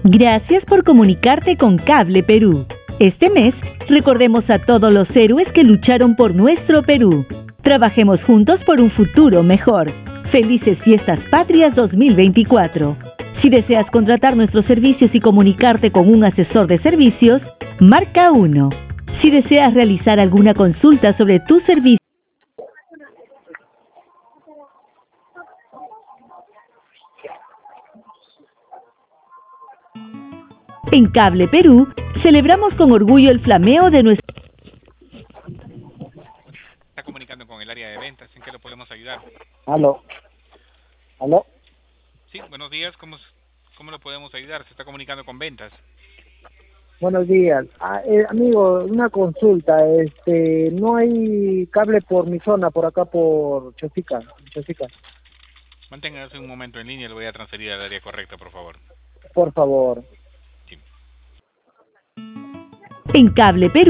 Gracias por comunicarte con Cable Perú. Este mes, recordemos a todos los héroes que lucharon por nuestro Perú. Trabajemos juntos por un futuro mejor. Felices Fiestas Patrias 2024. Si deseas contratar nuestros servicios y comunicarte con un asesor de servicios, marca 1. Si deseas realizar alguna consulta sobre tu servicio, en Cable Perú, celebramos con orgullo el flameo de nuestro... Está comunicando con el área de ventas, ¿en qué lo podemos ayudar? Aló. ¿Aló? Sí, buenos días, ¿cómo lo podemos ayudar? Se está comunicando con ventas. Buenos días. Amigo, una consulta. No hay cable por mi zona, por acá por Chosica. Manténgase un momento en línea, lo voy a transferir al área correcta, por favor. Por favor. Sí. En Cable Perú.